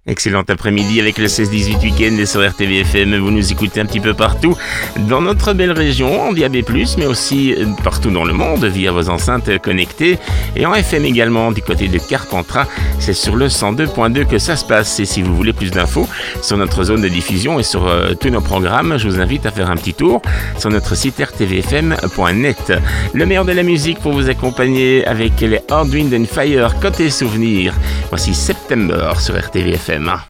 Excellent après-midi avec le 16-18 week-end et sur RTVFM. Vous nous écoutez un petit peu partout dans notre belle région, en DAB+, mais aussi partout dans le monde via vos enceintes connectées et en FM également du côté de Carpentras. C'est sur le 102.2 que ça se passe. Et si vous voulez plus d'infos sur notre zone de diffusion et sur tous nos programmes, je vous invite à faire un petit tour sur notre site rtvfm.net. Le meilleur de la musique pour vous accompagner avec les Hard Wind and Fire côté souvenirs. Voici September sur RTVFM.